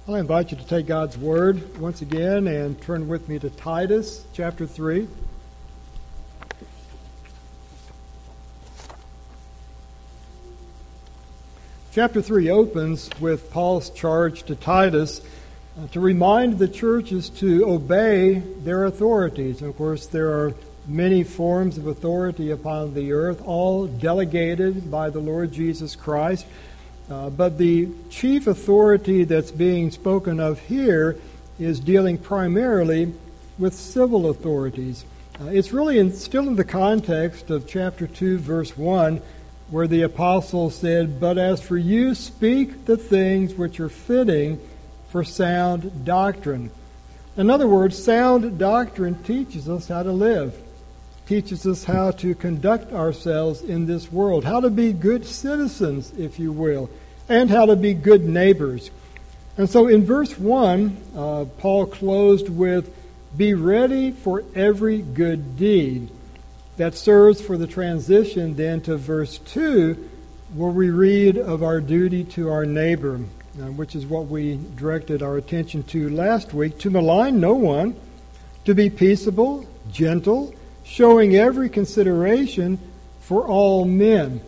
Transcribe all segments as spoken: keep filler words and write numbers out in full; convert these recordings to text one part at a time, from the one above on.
I invite you to take God's Word once again and turn with me to Titus chapter three. Chapter three opens with Paul's charge to Titus uh, to remind the churches to obey their authorities. And of course, there are many forms of authority upon the earth, all delegated by the Lord Jesus Christ. Uh, but the chief authority that's being spoken of here is dealing primarily with civil authorities. Uh, it's really in, still in the context of chapter two, verse one, where the apostle said, "But as for you, speak the things which are fitting for sound doctrine." In other words, sound doctrine teaches us how to live, teaches us how to conduct ourselves in this world, how to be good citizens, if you will, and how to be good neighbors. And so in verse one, uh, Paul closed with, "Be ready for every good deed." That serves for the transition then to verse two, where we read of our duty to our neighbor, uh, which is what we directed our attention to last week: to malign no one, to be peaceable, gentle, showing every consideration for all men,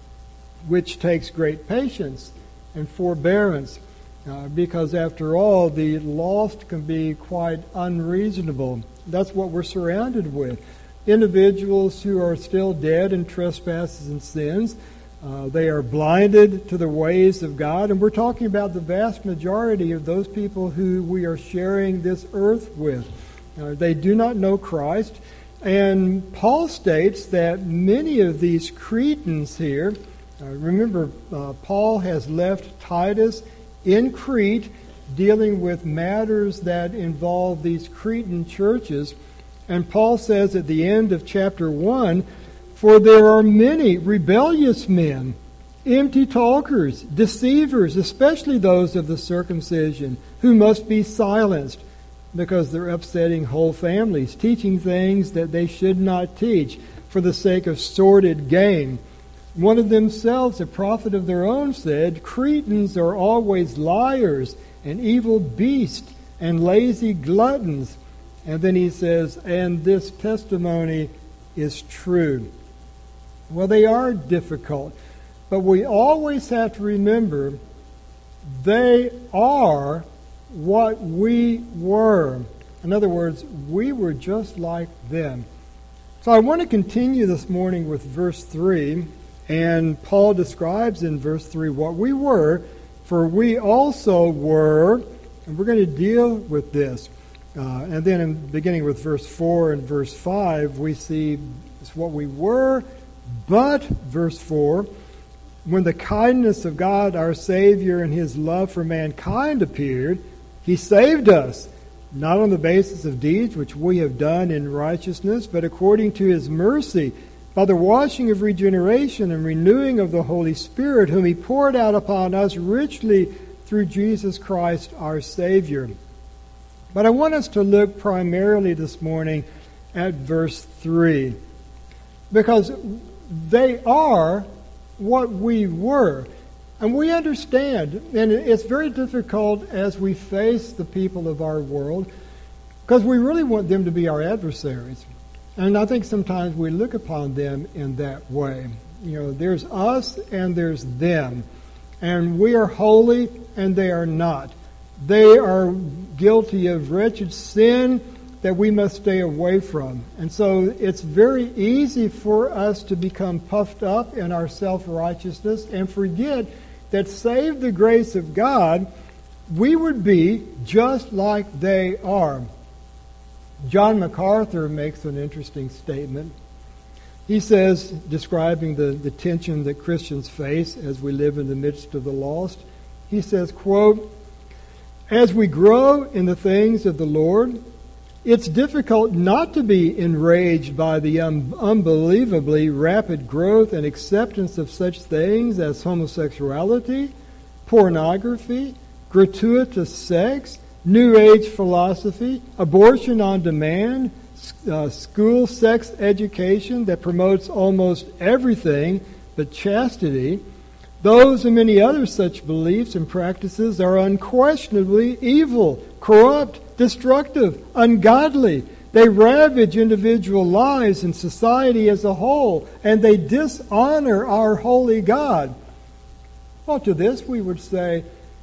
which takes great patience and forbearance, uh, because after all, the lost can be quite unreasonable. That's what we're surrounded with. Individuals who are still dead in trespasses and sins. Uh, they are blinded to the ways of God, and we're talking about the vast majority of those people who we are sharing this earth with. Uh, they do not know Christ, and Paul states that many of these Cretans here, uh, remember, uh, Paul has left Titus in Crete dealing with matters that involve these Cretan churches. And Paul says at the end of chapter one, "For there are many rebellious men, empty talkers, deceivers, especially those of the circumcision, who must be silenced, because they're upsetting whole families, teaching things that they should not teach for the sake of sordid gain. One of themselves, a prophet of their own, said, 'Cretans are always liars and evil beasts and lazy gluttons.'" And then he says, "And this testimony is true." Well, they are difficult, but we always have to remember they are what we were. In other words, we were just like them. So I want to continue this morning with verse three, and Paul describes in verse three what we were, for we also were, and we're going to deal with this. Uh, and then in beginning with verse four and verse five, we see it's what we were, but, verse four, when the kindness of God our Savior and His love for mankind appeared, He saved us, not on the basis of deeds which we have done in righteousness, but according to His mercy, by the washing of regeneration and renewing of the Holy Spirit, whom He poured out upon us richly through Jesus Christ our Savior. But I want us to look primarily this morning at verse three, because they are what we were. And we understand, and it's very difficult as we face the people of our world, because we really want them to be our adversaries. And I think sometimes we look upon them in that way. You know, there's us and there's them. And we are holy and they are not. They are guilty of wretched sin that we must stay away from. And so it's very easy for us to become puffed up in our self-righteousness and forget that, save the grace of God, we would be just like they are. John MacArthur makes an interesting statement. He says, describing the, the tension that Christians face as we live in the midst of the lost, he says, quote, "As we grow in the things of the Lord, it's difficult not to be enraged by the un- unbelievably rapid growth and acceptance of such things as homosexuality, pornography, gratuitous sex, New Age philosophy, abortion on demand, uh, school sex education that promotes almost everything but chastity, Those and many other such beliefs and practices are unquestionably evil, corrupt, destructive, ungodly. They ravage individual lives and society as a whole, and they dishonor our holy God. Well, to this we would say,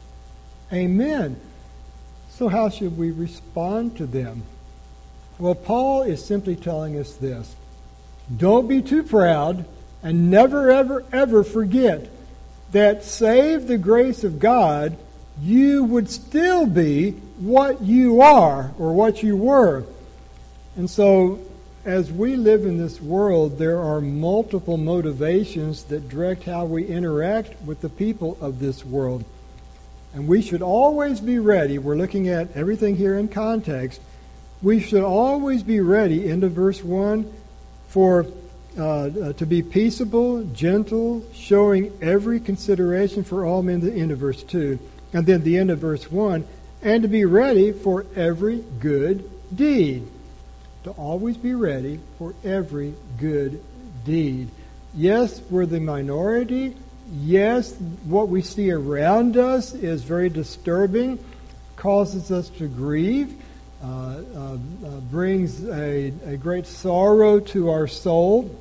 Amen. So how should we respond to them? Well, Paul is simply telling us this. Don't be too proud, and never, ever, ever forget that save the grace of God, you would still be what you are or what you were. And so, as we live in this world, there are multiple motivations that direct how we interact with the people of this world. And we should always be ready. We're looking at everything here in context. We should always be ready, into verse one, for uh, uh, to be peaceable, gentle, showing every consideration for all men, the end of verse two. And then the end of verse one, and to be ready for every good deed. To always be ready for every good deed. Yes, we're the minority. Yes, what we see around us is very disturbing, causes us to grieve, uh, uh, uh, brings a, a great sorrow to our soul.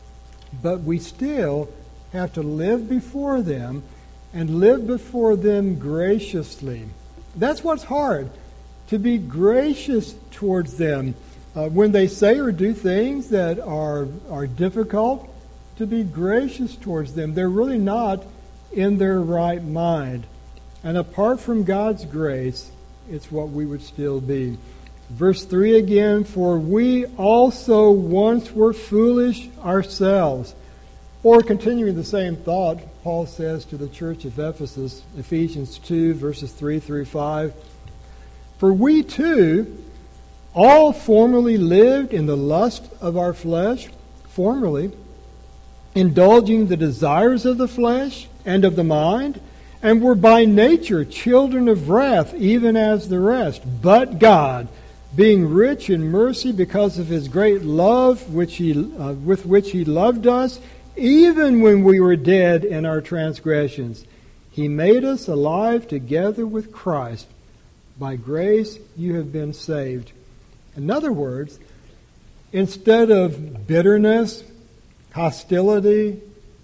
But we still have to live before them and live before them graciously. That's what's hard, to be gracious towards them. Uh, when they say or do things that are are difficult, to be gracious towards them. They're really not in their right mind. And apart from God's grace, it's what we would still be. Verse three again, for we also once were foolish ourselves. Or continuing the same thought, Paul says to the church of Ephesus, Ephesians two, verses three through five, for we too all formerly lived in the lust of our flesh, formerly, indulging the desires of the flesh and of the mind, and were by nature children of wrath, even as the rest. But God, being rich in mercy because of His great love which he, uh, with which He loved us, even when we were dead in our transgressions, He made us alive together with Christ. By grace you have been saved. In other words, instead of bitterness, hostility,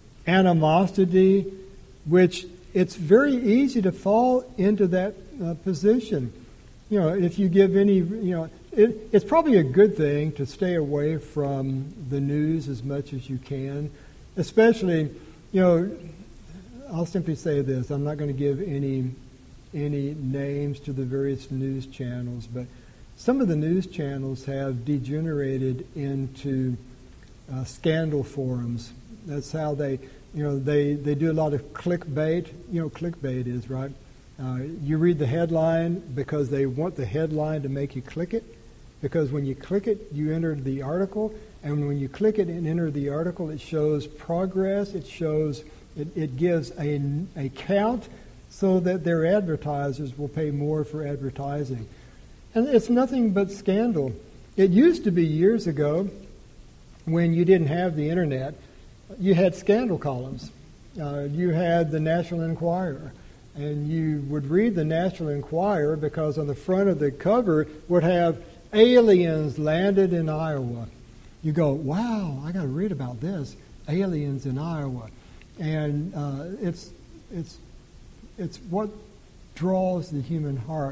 animosity, which it's very easy to fall into that uh, position. You know, if you give any, you know, it, it's probably a good thing to stay away from the news as much as you can, especially, you know, I'll simply say this. I'm not going to give any any names to the various news channels, but some of the news channels have degenerated into uh, scandal forums. That's how they, you know, they, they do a lot of clickbait. You know, clickbait is, right? Uh, you read the headline because they want the headline to make you click it. Because when you click it, you enter the article. And when you click it and enter the article, it shows progress. It shows, it, it gives a, a count so that their advertisers will pay more for advertising. And it's nothing but scandal. It used to be years ago, when you didn't have the internet, you had scandal columns. Uh, you had the National Enquirer. And you would read the National Enquirer because on the front of the cover would have aliens landed in Iowa. You go, wow, I got to read about this. Aliens in Iowa. And uh, it's it's it's what draws the human heart.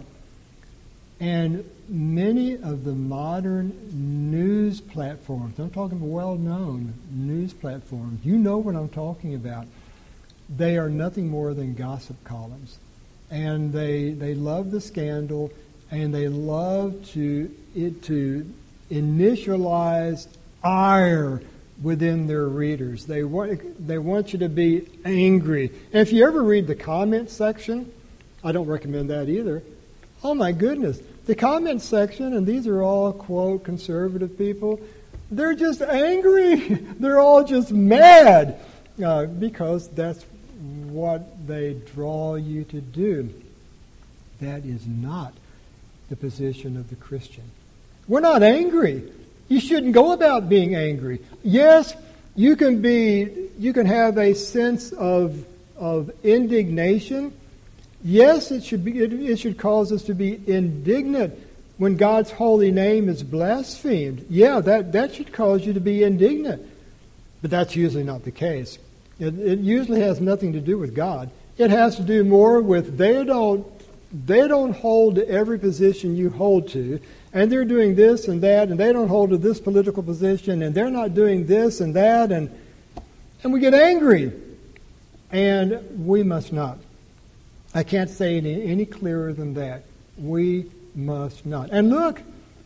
And many of the modern news platforms, I'm talking about well-known news platforms, you know what I'm talking about, they are nothing more than gossip columns. And they they love the scandal, and they love to it to initialize ire within their readers. They want they want you to be angry. And if you ever read the comment section, I don't recommend that either. Oh my goodness. The comment section, and these are all, quote, conservative people, they're just angry. They're all just mad uh, because that's what they draw you to do. That is not the position of the Christian. We're not angry. You shouldn't go about being angry. Yes, you can be, you can have a sense of of indignation. Yes, it should be. It, it should cause us to be indignant when God's holy name is blasphemed. Yeah, that, that should cause you to be indignant. But that's usually not the case. It, it usually has nothing to do with God. It has to do more with they don't they don't hold to every position you hold to, and they're doing this and that, and they don't hold to this political position, and they're not doing this and that, and and we get angry. And we must not. I can't say it any clearer than that. We must not. And look,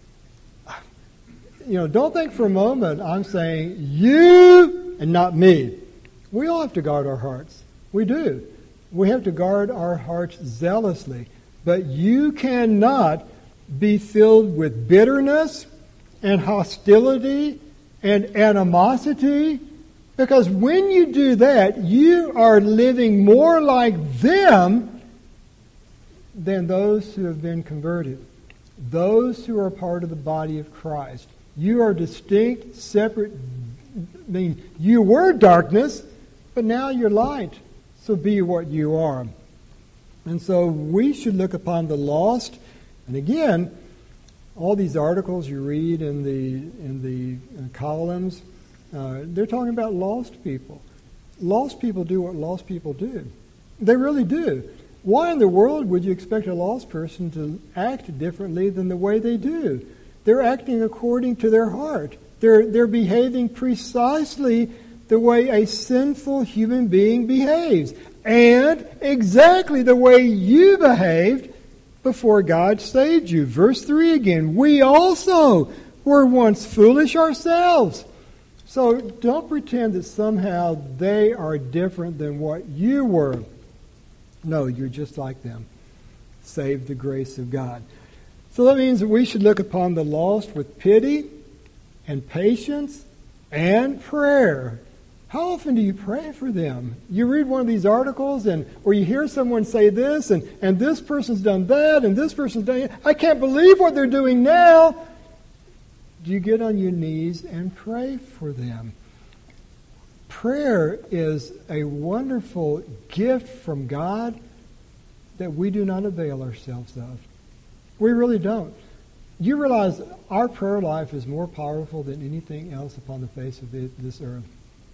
you know, don't think for a moment I'm saying you and not me. We all have to guard our hearts. We do. We have to guard our hearts zealously. But you cannot be filled with bitterness and hostility and animosity, because when you do that, you are living more like them than those who have been converted, those who are part of the body of Christ. You are distinct, separate. I mean, you were darkness, but now you're light. So be what you are. And so we should look upon the lost. And again, all these articles you read in the in the columns, uh, they're talking about lost people. Lost people do what lost people do. They really do. Why in the world would you expect a lost person to act differently than the way they do? They're acting according to their heart. They're, they're behaving precisely the way a sinful human being behaves, and exactly the way you behaved before God saved you. Verse three again, we also were once foolish ourselves. So don't pretend that somehow they are different than what you were. No, you're just like them, save the grace of God. So that means that we should look upon the lost with pity and patience and prayer. How often do you pray for them? You read one of these articles, and or you hear someone say this, and, and this person's done that, and this person's done that. I can't believe what they're doing now. Do you get on your knees and pray for them? Prayer is a wonderful gift from God that we do not avail ourselves of. We really don't. You realize our prayer life is more powerful than anything else upon the face of this earth.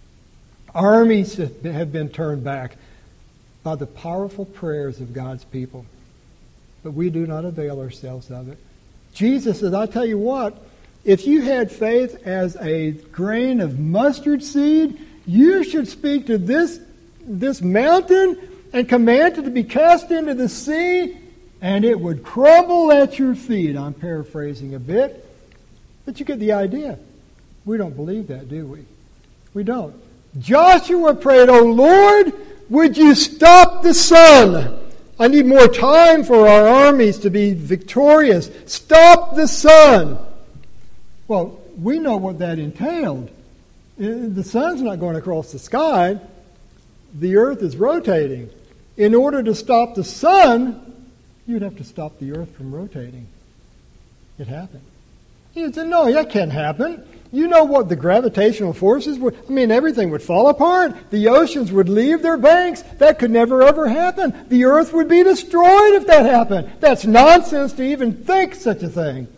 Armies have been turned back by the powerful prayers of God's people. But we do not avail ourselves of it. Jesus says, I tell you what, if you had faith as a grain of mustard seed, you should speak to this, this mountain and command it to be cast into the sea, and it would crumble at your feet. I'm paraphrasing a bit, but you get the idea. We don't believe that, do we? We don't. Joshua prayed, "Oh Lord, would you stop the sun? I need more time for our armies to be victorious. Stop the sun." Well, we know what that entailed. The sun's not going across the sky. The earth is rotating. In order to stop the sun, you'd have to stop the earth from rotating. It happened. You said, no, that can't happen. You know what the gravitational forces would, I mean, everything would fall apart. The oceans would leave their banks. That could never, ever happen. The earth would be destroyed if that happened. That's nonsense to even think such a thing.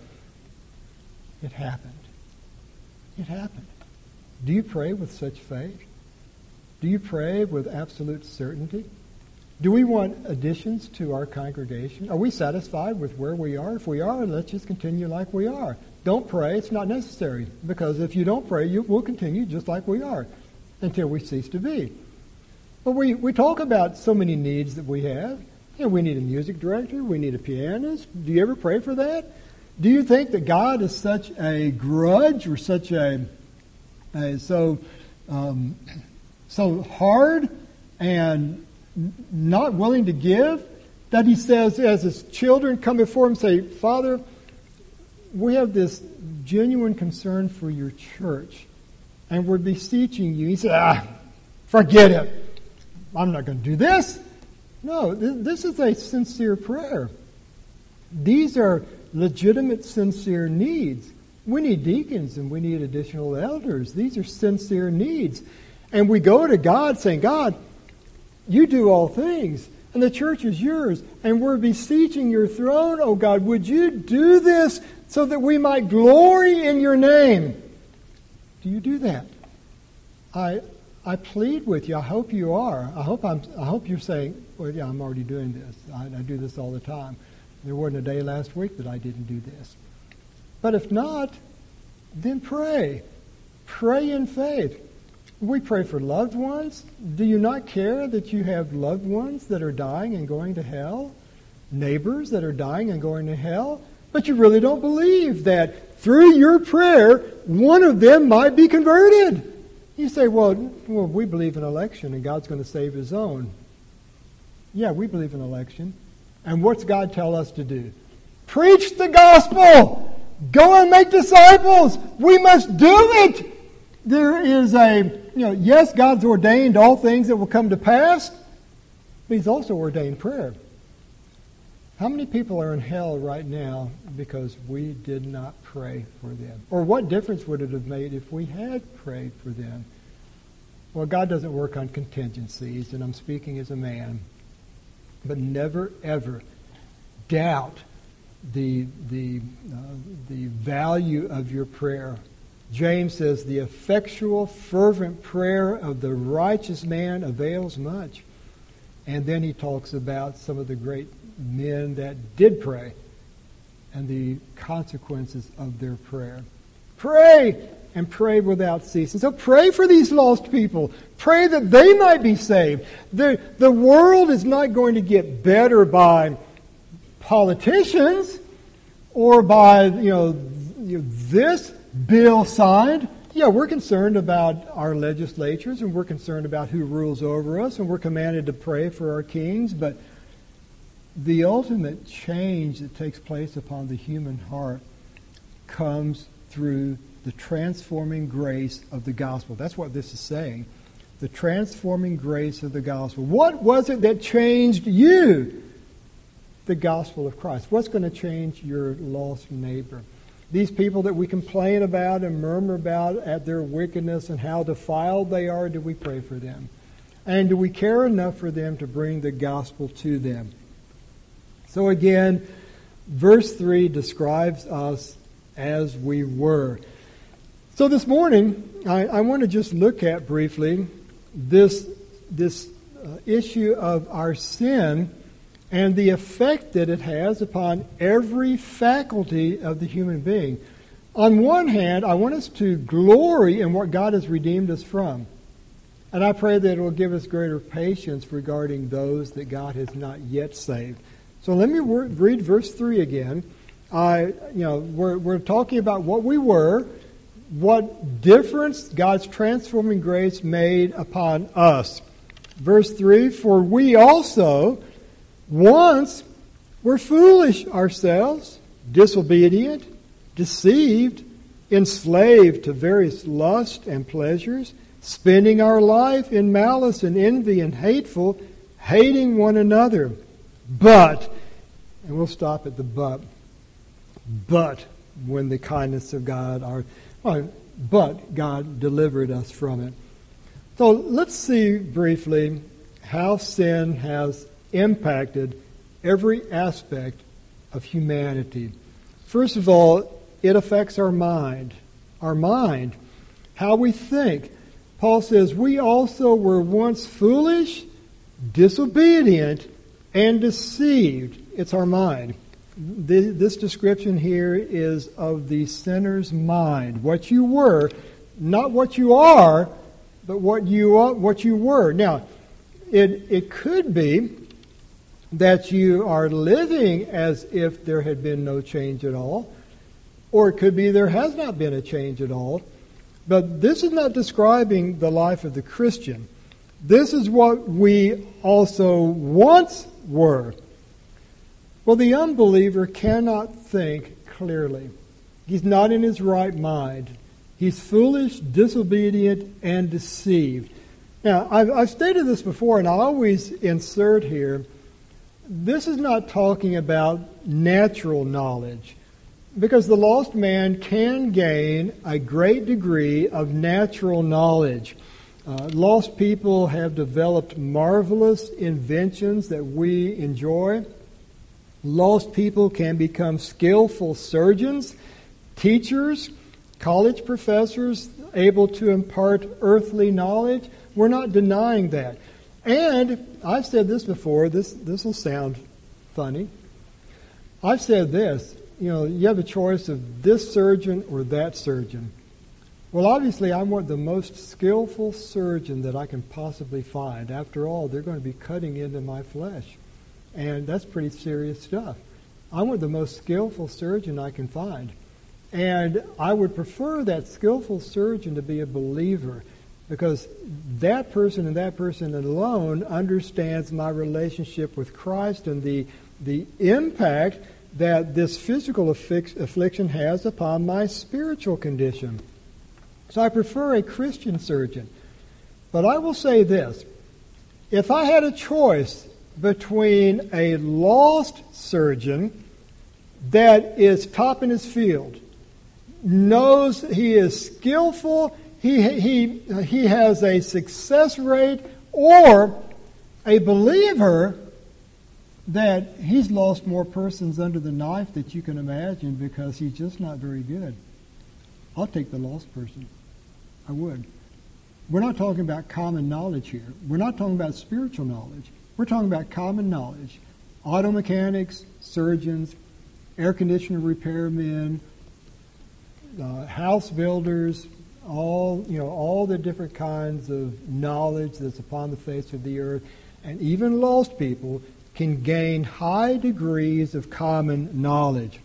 It happened. It happened. Do you pray with such faith? Do you pray with absolute certainty? Do we want additions to our congregation? Are we satisfied with where we are? If we are, let's just continue like we are. Don't pray. It's not necessary. Because if you don't pray, you will continue just like we are until we cease to be. But we, we talk about so many needs that we have. You know, we need a music director. We need a pianist. Do you ever pray for that? Do you think that God is such a grudge or such a, a so um, so hard and not willing to give that he says, as his children come before him, say, Father, we have this genuine concern for your church, and we're beseeching you. He said, ah, forget it. I'm not going to do this. No, th- this is a sincere prayer. These are legitimate, sincere needs. We need deacons and we need additional elders. These are sincere needs. And we go to God saying, God, You do all things, and the church is yours, and we're beseeching your throne, O God. Would you do this so that we might glory in your name? Do you do that? I I plead with you. I hope you are. I hope I'm. I hope you're saying, well, yeah, I'm already doing this. I, I do this all the time. There wasn't a day last week that I didn't do this. But if not, then pray. Pray in faith. We pray for loved ones. Do you not care that you have loved ones that are dying and going to hell? Neighbors that are dying and going to hell? But you really don't believe that through your prayer, one of them might be converted. You say, well, well, we believe in election and God's going to save his own. Yeah, we believe in election. And what's God tell us to do? Preach the gospel! Go and make disciples! We must do it! There is a, you know, yes, God's ordained all things that will come to pass, but he's also ordained prayer. How many people are in hell right now because we did not pray for them? Or what difference would it have made if we had prayed for them? Well, God doesn't work on contingencies, and I'm speaking as a man. But never, ever doubt the, the, uh, the value of your prayer. James says, the effectual, fervent prayer of the righteous man avails much. And then he talks about some of the great men that did pray and the consequences of their prayer. Pray and pray without ceasing. So pray for these lost people. Pray that they might be saved. The, the world is not going to get better by politicians or by, you know, you know this bill signed. Yeah, we're concerned about our legislatures and we're concerned about who rules over us and we're commanded to pray for our kings, but the ultimate change that takes place upon the human heart comes through the transforming grace of the gospel. That's what this is saying. The transforming grace of the gospel. What was it that changed you? The gospel of Christ. What's going to change your lost neighbor? These people that we complain about and murmur about at their wickedness and how defiled they are, do we pray for them? And do we care enough for them to bring the gospel to them? So again, verse three describes us as we were. So this morning, I, I want to just look at briefly this, this uh, issue of our sin and the effect that it has upon every faculty of the human being. On one hand, I want us to glory in what God has redeemed us from. And I pray that it will give us greater patience regarding those that God has not yet saved. So let me wor- read verse three again. I, you know, we're, we're talking about what we were, what difference God's transforming grace made upon us. Verse three, for we also once were foolish ourselves, disobedient, deceived, enslaved to various lusts and pleasures, spending our life in malice and envy and hateful, hating one another. But, and we'll stop at the but, but when the kindness of God, our, well, but God delivered us from it. So let's see briefly how sin has impacted every aspect of humanity. First of all, it affects our mind. Our mind, how we think. Paul says, we also were once foolish, disobedient, and deceived. It's our mind. This description here is of the sinner's mind. What you were, not what you are, but what you are, what you were. Now, it it could be that you are living as if there had been no change at all, or it could be there has not been a change at all. But this is not describing the life of the Christian. This is what we also once were. Well, the unbeliever cannot think clearly. He's not in his right mind. He's foolish, disobedient, and deceived. Now, I've, I've stated this before, and I always insert here, this is not talking about natural knowledge, because the lost man can gain a great degree of natural knowledge. Uh, lost people have developed marvelous inventions that we enjoy. Lost people can become skillful surgeons, teachers, college professors, able to impart earthly knowledge. We're not denying that. And I've said this before, this this will sound funny. I've said this, you know, you have a choice of this surgeon or that surgeon. Well, obviously, I want the most skillful surgeon that I can possibly find. After all, they're going to be cutting into my flesh. And that's pretty serious stuff. I want the most skillful surgeon I can find. And I would prefer that skillful surgeon to be a believer, because that person and that person alone understands my relationship with Christ and the, the impact that this physical afflic- affliction has upon my spiritual condition. So I prefer a Christian surgeon. But I will say this. If I had a choice between a lost surgeon that is top in his field, knows he is skillful, he, he, he has a success rate, or a believer that he's lost more persons under the knife that you can imagine because he's just not very good, I'll take the lost person. I would. We're not talking about common knowledge here. We're not talking about spiritual knowledge. We're talking about common knowledge. Auto mechanics, surgeons, air conditioner repairmen, uh, house builders, all you know, all the different kinds of knowledge that's upon the face of the earth, and even lost people can gain high degrees of common knowledge.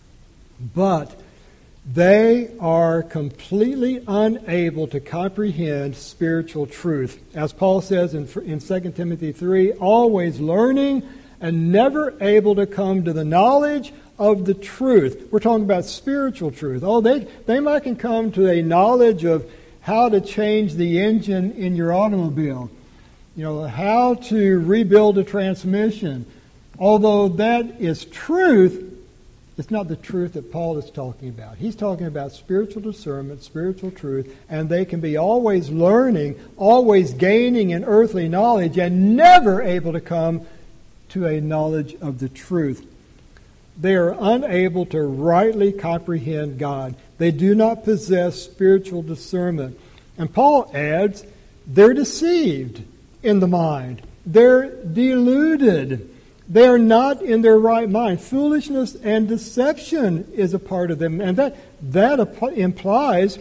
But they are completely unable to comprehend spiritual truth. As Paul says in, in Second Timothy three, always learning and never able to come to the knowledge of the truth. We're talking about spiritual truth. Oh, they, they might can come to a knowledge of how to change the engine in your automobile. You know, how to rebuild a transmission. Although that is truth, it's not the truth that Paul is talking about. He's talking about spiritual discernment, spiritual truth, and they can be always learning, always gaining in earthly knowledge, and never able to come to a knowledge of the truth. They are unable to rightly comprehend God. They do not possess spiritual discernment. And Paul adds, they're deceived in the mind. They're deluded. They're not in their right mind. Foolishness and deception is a part of them. And that, that implies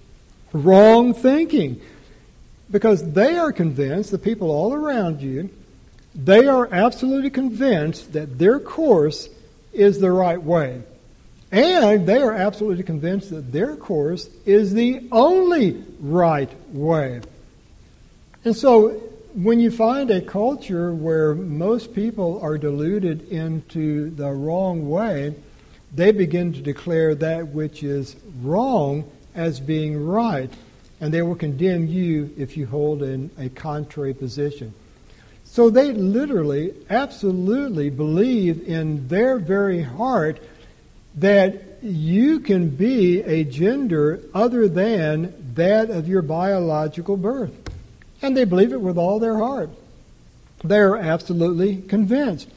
wrong thinking. Because they are convinced, the people all around you, they are absolutely convinced that their course is the right way. And they are absolutely convinced that their course is the only right way. And so when you find a culture where most people are deluded into the wrong way, they begin to declare that which is wrong as being right. And they will condemn you if you hold in a contrary position. So they literally, absolutely believe in their very heart that you can be a gender other than that of your biological birth. And they believe it with all their heart. They're absolutely convinced.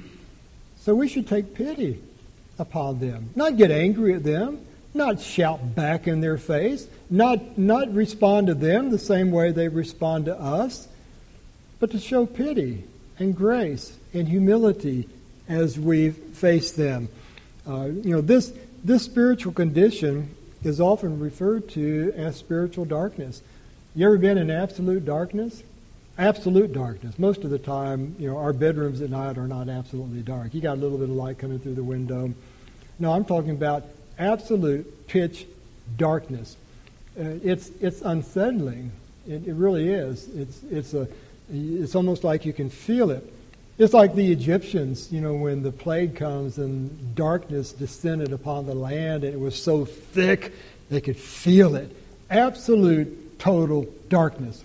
So we should take pity upon them. Not get angry at them. Not shout back in their face. Not, not respond to them the same way they respond to us. But to show pity and grace and humility as we face them. Uh, you know, this, this spiritual condition is often referred to as spiritual darkness. You ever been in absolute darkness? Absolute darkness. Most of the time, you know, our bedrooms at night are not absolutely dark. You got a little bit of light coming through the window. No, I'm talking about absolute pitch darkness. Uh, it's it's unsettling. It, it really is. It's it's a it's almost like you can feel it. It's like the Egyptians, you know, when the plague comes and darkness descended upon the land, and it was so thick they could feel it. Absolute total darkness.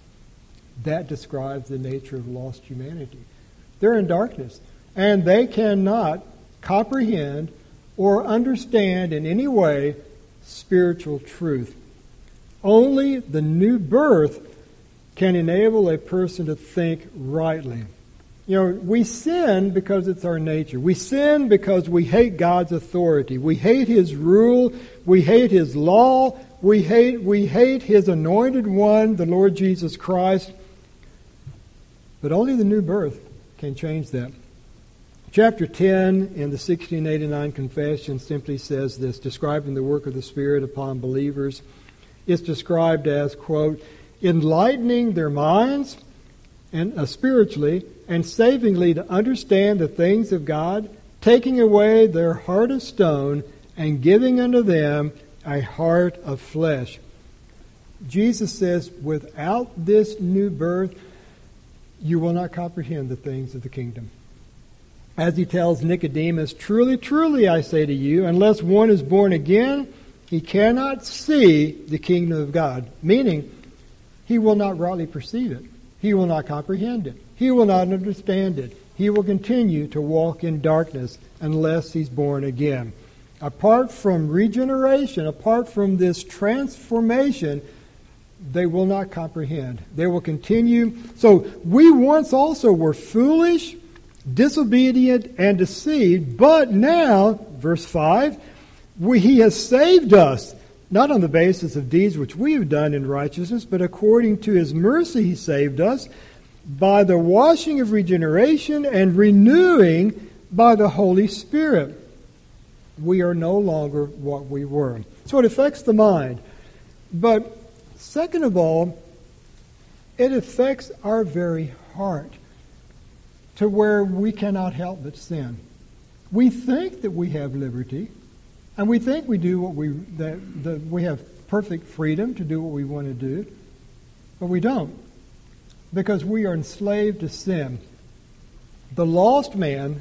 That describes the nature of lost humanity. They're in darkness, and they cannot comprehend or understand in any way spiritual truth. Only the new birth can enable a person to think rightly. You know, we sin because it's our nature. We sin because we hate God's authority. We hate His rule. We hate His law. We hate, we hate His anointed one, the Lord Jesus Christ. But only the new birth can change that. Chapter ten in the sixteen eighty-nine Confession simply says this, describing the work of the Spirit upon believers. It's described as, quote, enlightening their minds and uh, spiritually and savingly to understand the things of God, taking away their heart of stone and giving unto them a heart of flesh. Jesus says, without this new birth, you will not comprehend the things of the kingdom. As he tells Nicodemus, truly, truly, I say to you, unless one is born again, he cannot see the kingdom of God. Meaning, he will not rightly perceive it. He will not comprehend it. He will not understand it. He will continue to walk in darkness unless he's born again. Apart from regeneration, apart from this transformation, they will not comprehend. They will continue. So we once also were foolish, disobedient, and deceived, but now, verse five, we, He has saved us, not on the basis of deeds which we have done in righteousness, but according to His mercy He saved us, by the washing of regeneration and renewing by the Holy Spirit. We are no longer what we were. So it affects the mind. But second of all, it affects our very heart to where we cannot help but sin. We think that we have liberty, and we think we do what we that, that we have perfect freedom to do what we want to do, but we don't, because we are enslaved to sin. The lost man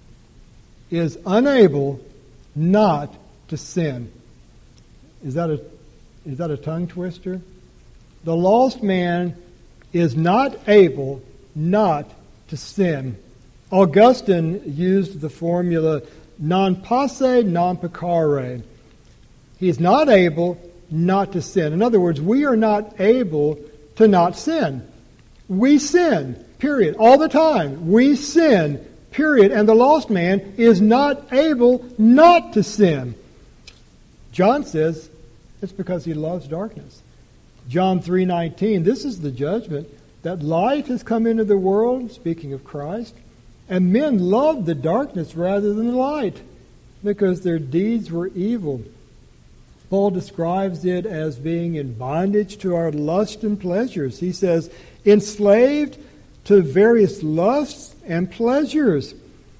is unable not to sin. Is that a is that a tongue twister? The lost man is not able not to sin. Augustine used the formula non posse, non peccare. He is not able not to sin. In other words, we are not able to not sin. We sin, period, all the time. We sin, period. And the lost man is not able not to sin. John says it's because he loves darkness. John three nineteen, this is the judgment, that light has come into the world, speaking of Christ, and men loved the darkness rather than the light, because their deeds were evil. Paul describes it as being in bondage to our lust and pleasures. He says, enslaved to various lusts and pleasures.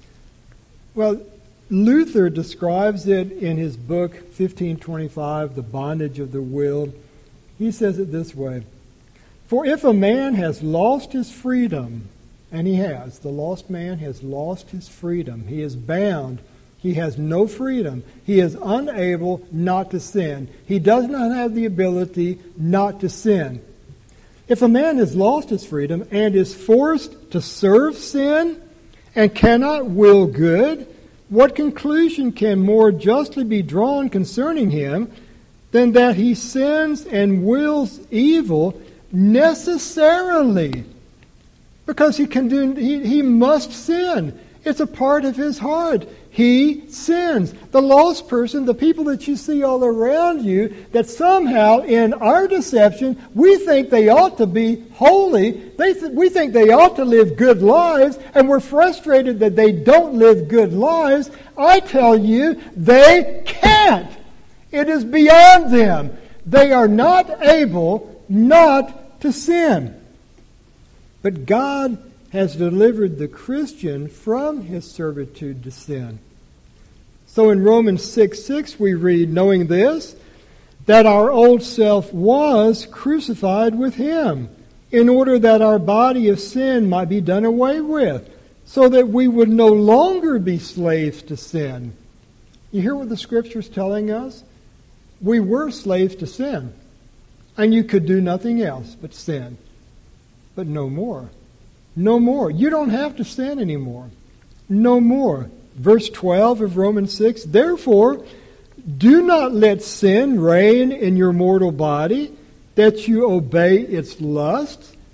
Well, Luther describes it in his book, fifteen twenty-five, The Bondage of the Will. He says it this way, for if a man has lost his freedom, and he has, the lost man has lost his freedom, he is bound, he has no freedom, he is unable not to sin. He does not have the ability not to sin. If a man has lost his freedom and is forced to serve sin and cannot will good, what conclusion can more justly be drawn concerning him than that he sins and wills evil necessarily? Because he can do, he, he must sin. It's a part of his heart. He sins. The lost person, the people that you see all around you, that somehow in our deception, we think they ought to be holy. They th- we think they ought to live good lives, and we're frustrated that they don't live good lives. I tell you, they can't. It is beyond them. They are not able not to sin. But God has delivered the Christian from his servitude to sin. So in Romans six six we read, knowing this, that our old self was crucified with him, in order that our body of sin might be done away with, so that we would no longer be slaves to sin. You hear what the Scripture is telling us? We were slaves to sin, and you could do nothing else but sin. But no more. No more. You don't have to sin anymore. No more. Verse twelve of Romans six, therefore, do not let sin reign in your mortal body, that you obey its lusts.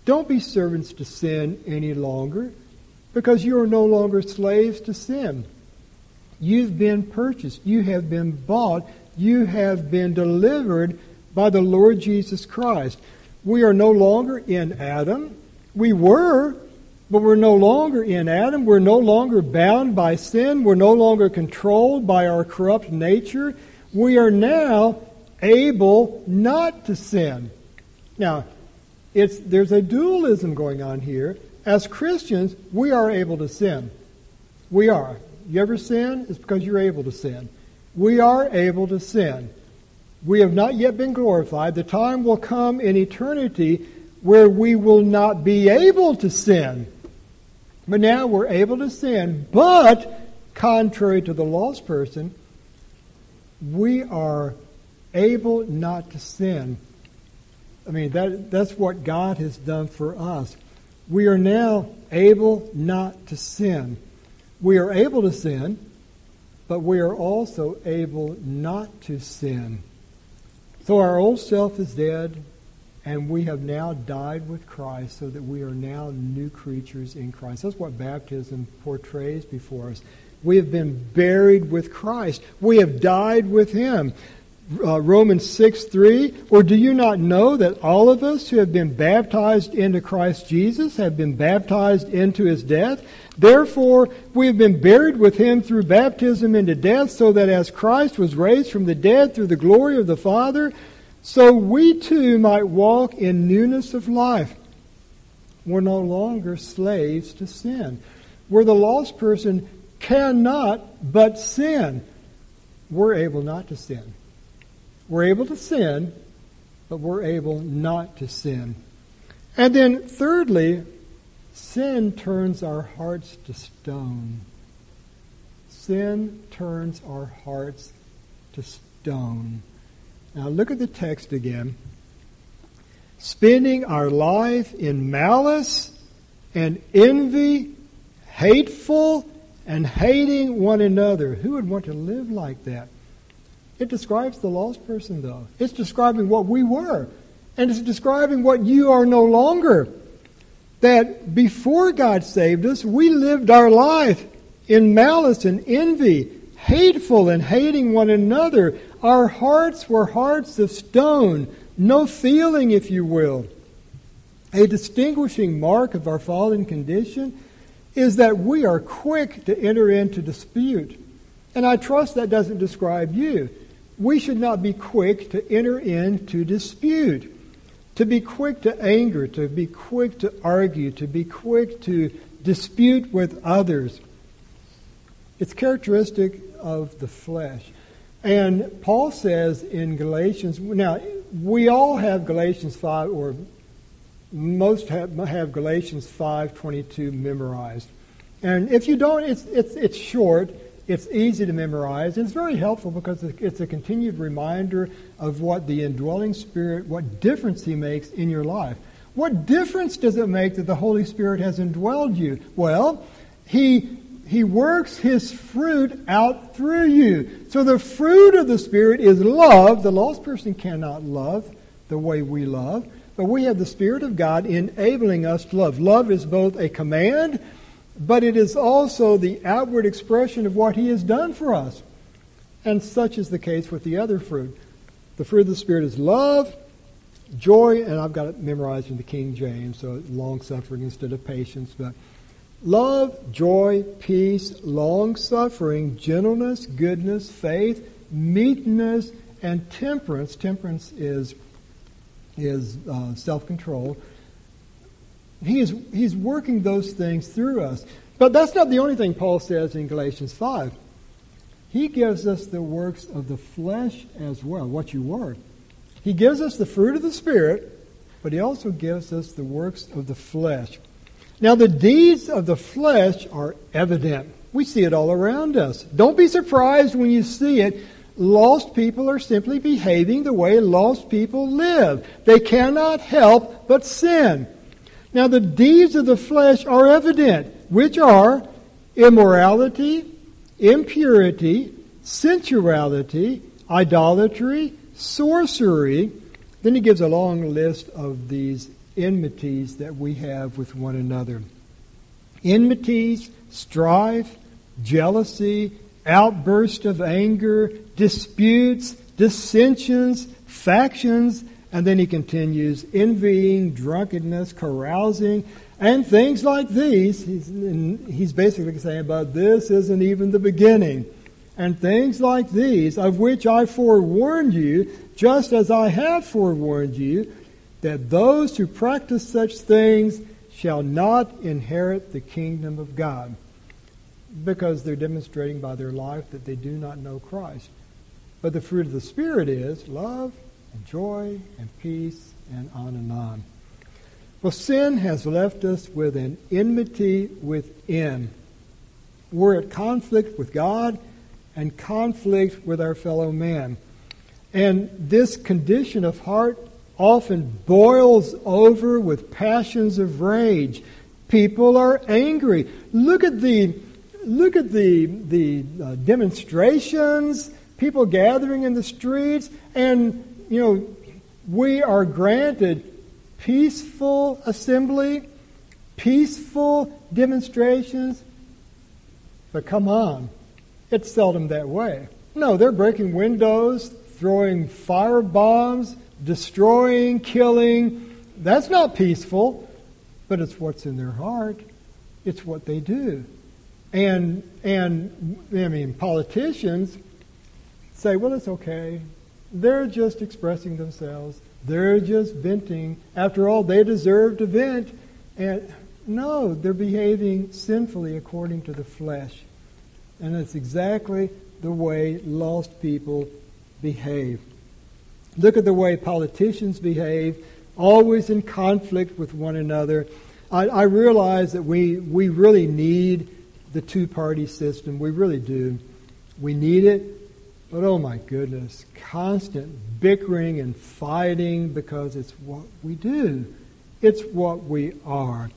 Don't be servants to sin any longer, because you are no longer slaves to sin. You've been purchased. You have been bought. You have been delivered by the Lord Jesus Christ. We are no longer in Adam. We were, but we're no longer in Adam. We're no longer bound by sin. We're no longer controlled by our corrupt nature. We are now able not to sin. Now, it's there's a dualism going on here. As Christians, we are able to sin. We are. You ever sin? It's because you're able to sin. We are able to sin. We have not yet been glorified. The time will come in eternity where we will not be able to sin. But now we're able to sin. But, contrary to the lost person, we are able not to sin. I mean, that that's what God has done for us. We are now able not to sin. We are able to sin, but we are also able not to sin. So our old self is dead, and we have now died with Christ, so that we are now new creatures in Christ. That's what baptism portrays before us. We have been buried with Christ. We have died with Him. Uh, Romans six three, or do you not know that all of us who have been baptized into Christ Jesus have been baptized into His death? Therefore, we have been buried with Him through baptism into death, so that as Christ was raised from the dead through the glory of the Father, so we too might walk in newness of life. We're no longer slaves to sin. Where the lost person cannot but sin, we're able not to sin. We're able to sin, but we're able not to sin. And then thirdly, sin turns our hearts to stone. Sin turns our hearts to stone. Now look at the text again. Spending our life in malice and envy, hateful and hating one another. Who would want to live like that? It describes the lost person, though. It's describing what we were. And it's describing what you are no longer. That before God saved us, we lived our life in malice and envy, hateful and hating one another. Our hearts were hearts of stone, no feeling, if you will. A distinguishing mark of our fallen condition is that we are quick to enter into dispute. And I trust that doesn't describe you. We should not be quick to enter into dispute, to be quick to anger, to be quick to argue, to be quick to dispute with others. It's characteristic of the flesh. And Paul says in Galatians, now we all have Galatians five, or most have, have Galatians five twenty-two memorized. And if you don't, it's it's it's short. It's easy to memorize, and it's very helpful because it's a continued reminder of what the indwelling Spirit, what difference He makes in your life. What difference does it make that the Holy Spirit has indwelled you? Well, He He works His fruit out through you. So the fruit of the Spirit is love. The lost person cannot love the way we love, but we have the Spirit of God enabling us to love. Love is both a command, but it is also the outward expression of what He has done for us. And such is the case with the other fruit. The fruit of the Spirit is love, joy, and I've got it memorized in the King James, so long-suffering instead of patience. But love, joy, peace, long-suffering, gentleness, goodness, faith, meekness, and temperance. Temperance is, is uh, self-control. He is, he's working those things through us. But that's not the only thing Paul says in Galatians five. He gives us the works of the flesh as well, what you were. He gives us the fruit of the Spirit, but He also gives us the works of the flesh. Now, the deeds of the flesh are evident. We see it all around us. Don't be surprised when you see it. Lost people are simply behaving the way lost people live. They cannot help but sin. Now, the deeds of the flesh are evident, which are immorality, impurity, sensuality, idolatry, sorcery. Then he gives a long list of these enmities that we have with one another. Enmities, strife, jealousy, outburst of anger, disputes, dissensions, factions, and then he continues, envying, drunkenness, carousing, and things like these. He's, he's basically saying, but this isn't even the beginning. And things like these, of which I forewarned you, just as I have forewarned you, that those who practice such things shall not inherit the kingdom of God. Because they're demonstrating by their life that they do not know Christ. But the fruit of the Spirit is love and joy and peace and on and on. Well, sin has left us with an enmity within. We're at conflict with God and conflict with our fellow man. And this condition of heart often boils over with passions of rage. People are angry. Look at the look at the the uh, demonstrations, people gathering in the streets, and you know, we are granted peaceful assembly, peaceful demonstrations. But come on, it's seldom that way. No, they're breaking windows, throwing fire bombs, destroying, killing. That's not peaceful, but it's what's in their heart. It's what they do. And, and I mean, politicians say, well, it's okay. They're just expressing themselves. They're just venting. After all, they deserve to vent. And no, they're behaving sinfully according to the flesh. And that's exactly the way lost people behave. Look at the way politicians behave, always in conflict with one another. I, I realize that we, we really need the two-party system. We really do. We need it. But oh my goodness, constant bickering and fighting because it's what we do. It's what we are.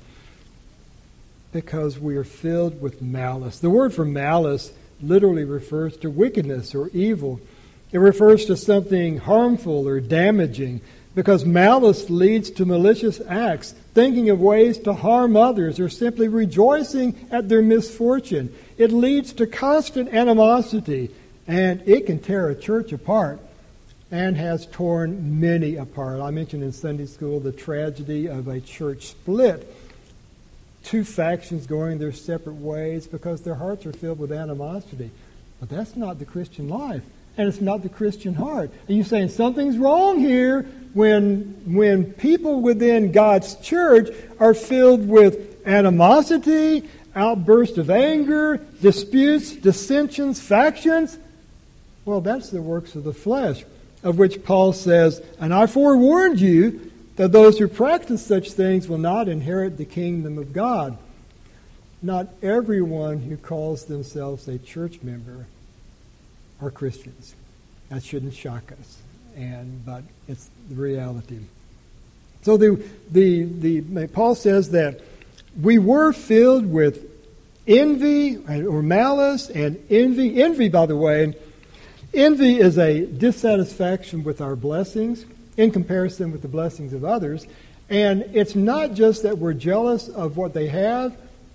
Because we are filled with malice. The word for malice literally refers to wickedness or evil. It refers to something harmful or damaging, because malice leads to malicious acts, thinking of ways to harm others, or simply rejoicing at their misfortune. It leads to constant animosity, and it can tear a church apart, and has torn many apart. I mentioned in Sunday school the tragedy of a church split. Two factions going their separate ways because their hearts are filled with animosity. But that's not the Christian life. And it's not the Christian heart. And you're saying something's wrong here when, when people within God's church are filled with animosity, outbursts of anger, disputes, dissensions, factions. Well, that's the works of the flesh, of which Paul says, and I forewarned you that those who practice such things will not inherit the kingdom of God. Not everyone who calls themselves a church member are Christians. That shouldn't shock us, and but it's the reality. So the the the Paul says that we were filled with envy or malice and envy. Envy, by the way, envy is a dissatisfaction with our blessings in comparison with the blessings of others, and it's not just that we're jealous of what they have,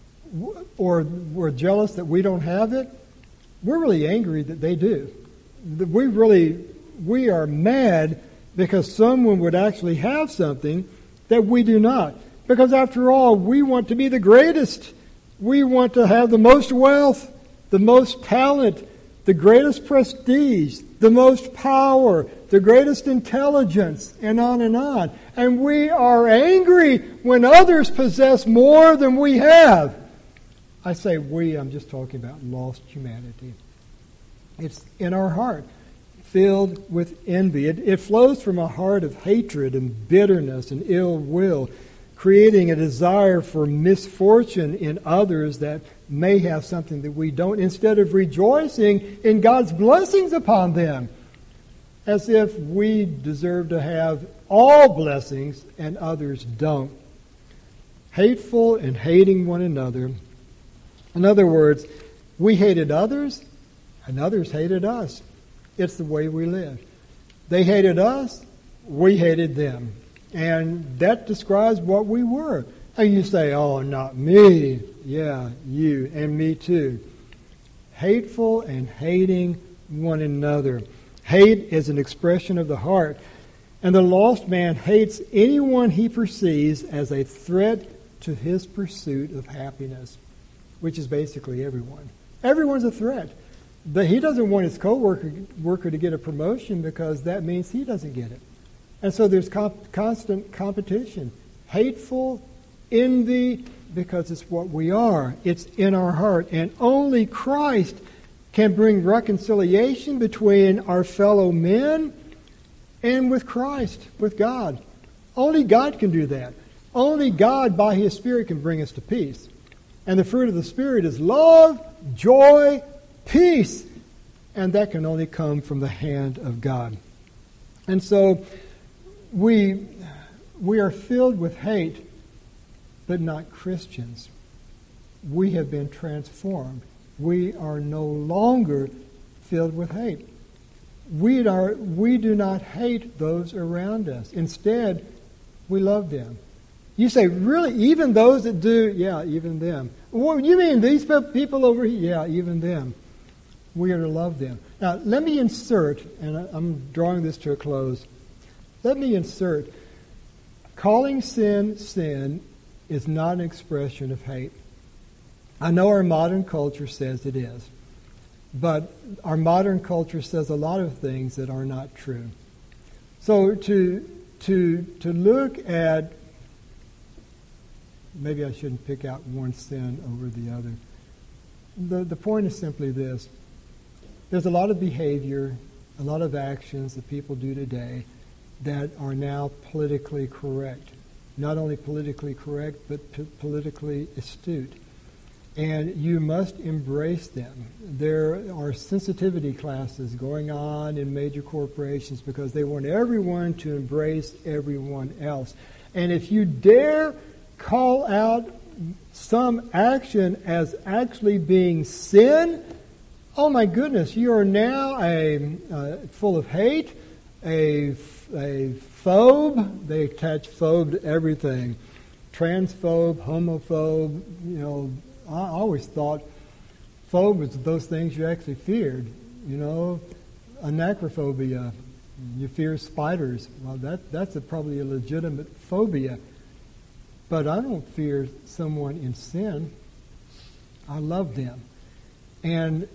or we're jealous that we don't have it. We're really angry that they do. We really, we are mad because someone would actually have something that we do not. Because after all, we want to be the greatest. We want to have the most wealth, the most talent, the greatest prestige, the most power, the greatest intelligence, and on and on. And we are angry when others possess more than we have. I say we, I'm just talking about lost humanity. It's in our heart, filled with envy. It, it flows from a heart of hatred and bitterness and ill will, creating a desire for misfortune in others that may have something that we don't, instead of rejoicing in God's blessings upon them, as if we deserve to have all blessings and others don't. Hateful and hating one another. In other words, we hated others, and others hated us. It's the way we live. They hated us, we hated them. And that describes what we were. And you say, oh, not me. Yeah, you and me too. Hateful and hating one another. Hate is an expression of the heart. And the lost man hates anyone he perceives as a threat to his pursuit of happiness, which is basically everyone. Everyone's a threat. But he doesn't want his co-worker worker to get a promotion because that means he doesn't get it. And so there's comp- constant competition. Hateful, envy, because it's what we are. It's in our heart. And only Christ can bring reconciliation between our fellow men and with Christ, with God. Only God can do that. Only God, by His Spirit, can bring us to peace. And the fruit of the Spirit is love, joy, peace. And that can only come from the hand of God. And so we, we are filled with hate, but not Christians. We have been transformed. We are no longer filled with hate. We are, we do not hate those around us. Instead, we love them. You say, really? Even those that do? Yeah, even them. Well, you mean these people over here? Yeah, even them. We are to love them. Now, let me insert, and I'm drawing this to a close. Let me insert, calling sin sin is not an expression of hate. I know our modern culture says it is. But our modern culture says a lot of things that are not true. So to to to look at, maybe I shouldn't pick out one sin over the other. The the point is simply this. There's a lot of behavior, a lot of actions that people do today that are now politically correct. Not only politically correct, but p- politically astute. And you must embrace them. There are sensitivity classes going on in major corporations because they want everyone to embrace everyone else. And if you dare call out some action as actually being sin, oh my goodness, you are now a uh, full of hate, a, a phobe. They attach phobe to everything. Transphobe, homophobe, you know. I always thought phobe was those things you actually feared. You know, anacrophobia, you fear spiders. Well, that that's a, probably a legitimate phobia. But I don't fear someone in sin. I love them. And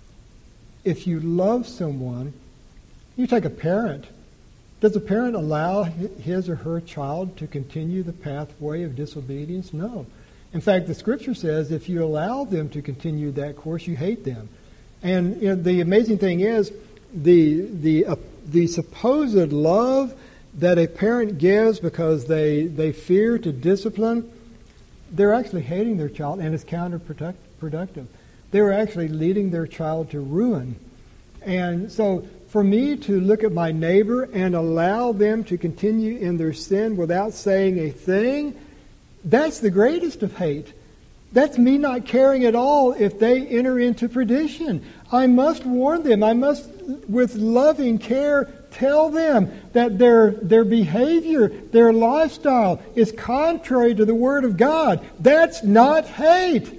if you love someone, you take a parent. Does a parent allow his or her child to continue the pathway of disobedience? No. In fact, the Scripture says if you allow them to continue that course, you hate them. And you know, the amazing thing is, the the uh, the supposed love that a parent gives because they, they fear to discipline, they're actually hating their child, and it's counterproductive. They're actually leading their child to ruin. And so for me to look at my neighbor and allow them to continue in their sin without saying a thing, that's the greatest of hate. That's me not caring at all if they enter into perdition. I must warn them. I must, with loving care, tell them that their, their behavior, their lifestyle is contrary to the Word of God. That's not hate.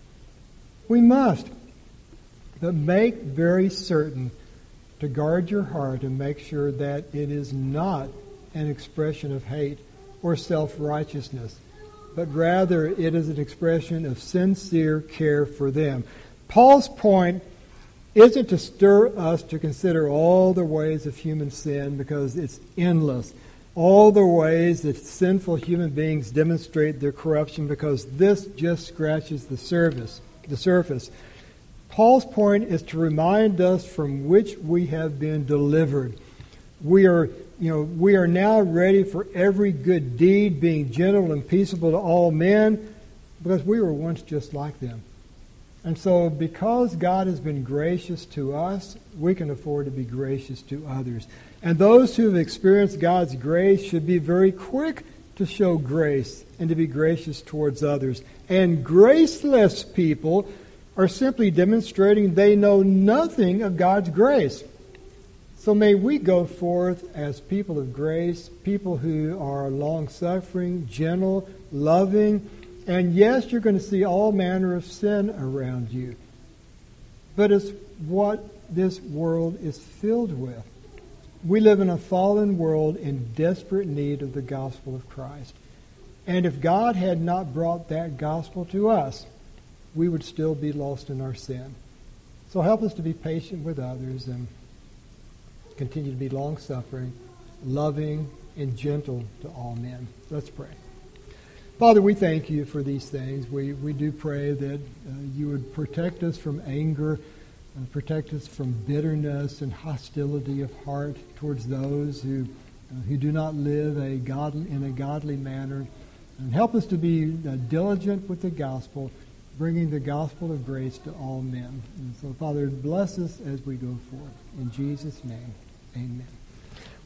We must. But make very certain to guard your heart and make sure that it is not an expression of hate or self-righteousness, but rather it is an expression of sincere care for them. Paul's point isn't to stir us to consider all the ways of human sin, because it's endless. All the ways that sinful human beings demonstrate their corruption, because this just scratches the surface. The surface. Paul's point is to remind us from which we have been delivered. We are You know, we are now ready for every good deed, being gentle and peaceable to all men, because we were once just like them. And so because God has been gracious to us, we can afford to be gracious to others. And those who have experienced God's grace should be very quick to show grace and to be gracious towards others. And graceless people are simply demonstrating they know nothing of God's grace. So may we go forth as people of grace, people who are long-suffering, gentle, loving, and yes, you're going to see all manner of sin around you. But it's what this world is filled with. We live in a fallen world in desperate need of the gospel of Christ. And if God had not brought that gospel to us, we would still be lost in our sin. So help us to be patient with others and continue to be long-suffering, loving, and gentle to all men. Let's pray. Father, we thank you for these things. We, we do pray that uh, you would protect us from anger, uh, protect us from bitterness and hostility of heart towards those who, uh, who do not live a God, in a godly manner. And help us to be uh, diligent with the gospel, bringing the gospel of grace to all men. And so, Father, bless us as we go forth. In Jesus' name, amen.